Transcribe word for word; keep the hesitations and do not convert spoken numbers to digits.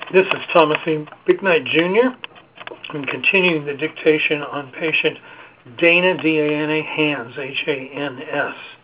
This is Thomas E. Bicknight, Junior I'm continuing the dictation on patient Dana, D A N A, Hans, H A N S.